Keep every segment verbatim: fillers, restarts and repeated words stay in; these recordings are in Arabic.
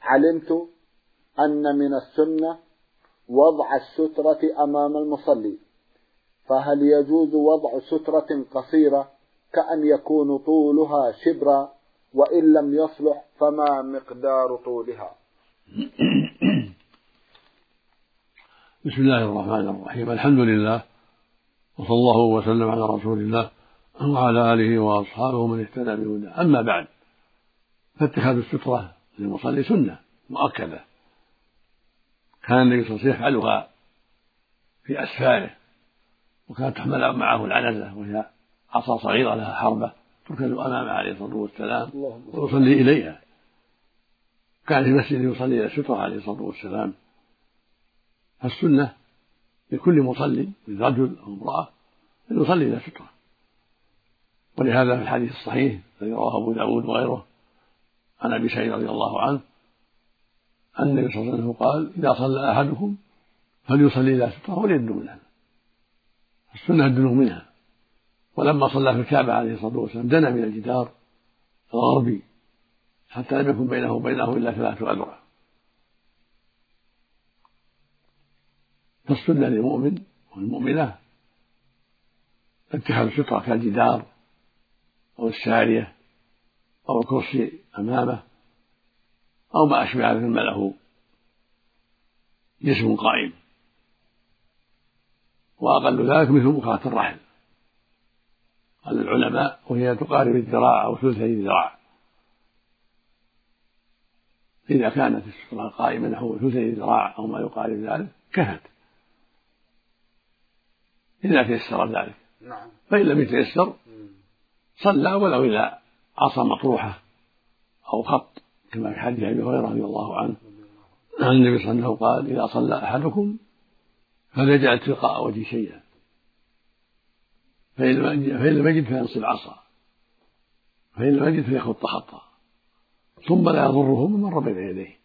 علمت أن من السنة وضع السترة أمام المصلي، فهل يجوز وضع سترة قصيرة كأن يكون طولها شبرا، وإن لم يصلح فما مقدار طولها؟ بسم الله الرحمن الرحيم. الحمد لله، وصلى الله وسلم على رسول الله وعلى آله وأصحابه من اهتدى بهداه. أما بعد، فاتخاذ السترة للمصلي سنة مؤكدة، كان النبي صلى الله عليه وسلم يفعلها في أسفاره، وكانت تحمل معه العنزة وهي عصا صغيرة لها حربة تركز أمامه عليه الصلاة والسلام ويصلي إليها. كان في مسجد يصلي إلى السترة عليه الصلاة والسلام. فالسنة لكل مصلي من رجل أو امرأة أن يصلي إلى السترة، ولهذا في الحديث الصحيح الذي رواه أبو داود وغيره عن أبي سعيد رضي الله عنه أن النبي صلى الله عليه وسلم قال: إذا صلى أحدكم فليصلي إلى سترة وليدنو منها. السنة الدنو منها. ولما صلى في الكعبة عليه الصلاة والسلام دنا من الجدار الغربي حتى لم يكن بينه وبينه إلا ثلاثة أذرع. فالسنة للمؤمن والمؤمنة اتخاذ السترة كالجدار أو السارية أو الكرسي أمامه أو ما أشبه مما له جسم قائم، وأقل ذلك مثل مكانة الرحل قال العلماء، وهي تقارب الذراع أو ثلثي الذراع. إذا كانت السترة قائمة نحو ثلثي الذراع أو ما يقارب ذلك كفت، إذا تيسر ذلك. فإن لم يتيسر صلى ولو إلى عصا مطروحة أو خط، كما في حديث أبي هريرة رضي الله عنه عن النبي صلى الله عليه وسلم قال: إذا صلى أحدكم فليجعل تلقاء وجهه شيئا، فإن لم يجد فينصب عصا، فإن لم يجد فيخط خطا، ثم لا يضره من مر بين يديه.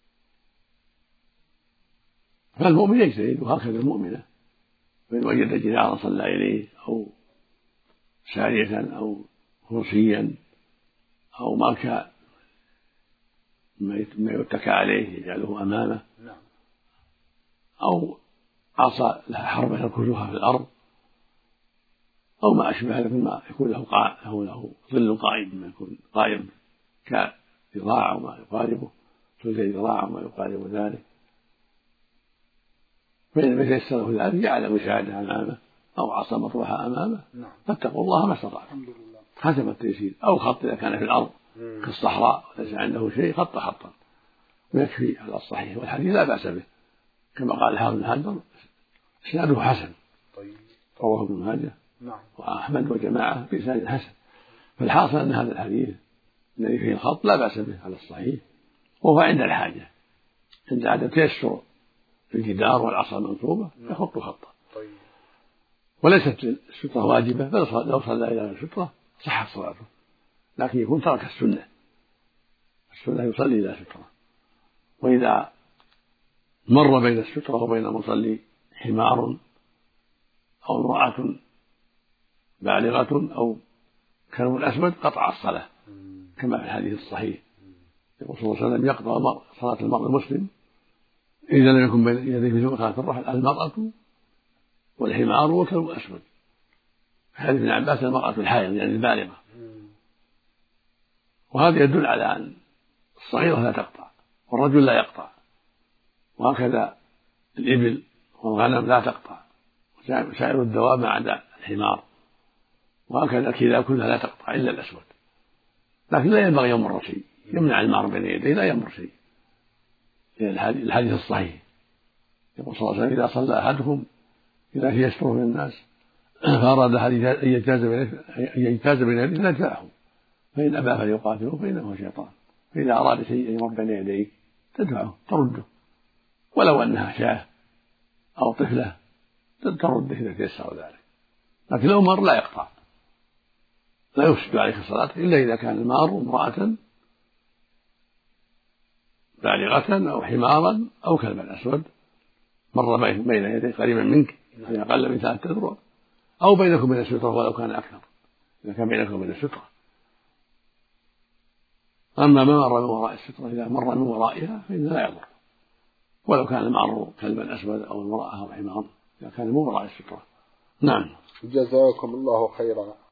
فالمؤمن يجتهد، وهكذا المؤمنة، فإن وجد جدارا صلى إليه أو سارية أو كرسيا أو مركا ما يتكى عليه يجعله أمامه، أو عصا لها حربة يركزها في الأرض، أو ما أشبه ذلك مما يكون له له له ظل قائم، ما يكون قائم كذراع أو ما يقاربه، ثلثي ذراع أو ما يقارب ذلك. فإن لم يتيسر له ذلك جعل وسادة أمامه أو عصا مطروحة أمامه، فاتقوا الله ما استطعتم حسب التيسير. أو خط إذا كان في الأرض كالصحراء وليس عنده شيء خط خطا ويكفي على الصحيح، والحديث لا بأس به كما قال الحافظ بن حجر إسناده حسن، رواه ابن ماجه وأحمد وجماعة بإسناد حسن. فالحاصل أن هذا الحديث الذي فيه الخط لا بأس به على الصحيح، وهو عند الحاجة، عند عدم تيسر الجدار والعصا المنصوبة يخط خطا. وليست السترة واجبة، بل لو صلى إلى السترة صحت صلاته، لكن يكون ترك السنة. السنة يصلي إلى سترة. وإذا مر بين السترة وبين المصلي حمار أو امرأة بالغة أو كلب أسود قطع الصلاة، كما في الحديث الصحيح يقول صلى الله عليه وسلم: يقطع صلاة المرء المسلم إذا لم يكن بين يديه في مكانة الرحل المرأة والحمار والكلب الأسود. في حديث ابن عباس: المرأة الحائض يعني البالغة. وهذا يدل على أن الصغيرة لا تقطع والرجل لا يقطع، وهكذا الإبل والغنم لا تقطع، وسائر الدواب ما عدا الحمار، وهكذا الكلاب كلها لا تقطع إلا الأسود. لكن لا ينبغي يمر شيء يمنع المار بين يديه، لا يمر شيء. الحديث الصحيح يقول صلى الله عليه وسلم: إذا صلى أحدكم إذا في يستره من الناس فأراد أن يجتاز بين يديه فليدفعه، فإن أبى فليقاتله فإنه شيطان. فإذا أراد شيء يمر بين يديه تدفعه ترده، ولو أنها شاة أو طفلة ترده إذا تيسر ذلك. لكن لو مر لا يقطع، لا يفسد عليك الصلاة إلا إذا كان المار امرأة بالغة أو حمارا أو كلبا أسود مر بين يديك قريبا منك يعني أقل من ثلاثة أذرع، أو بينك وبين السترة ولو كان أكثر إذا كان بينك وبين السترة. أما ما مر من وراء السترة إذا مر من ورائها فإنه لا يضر، ولو كان معه كلبا أسود أو امرأة أو حمار إذا كان من وراء السترة. نعم. جزاكم الله خيرا.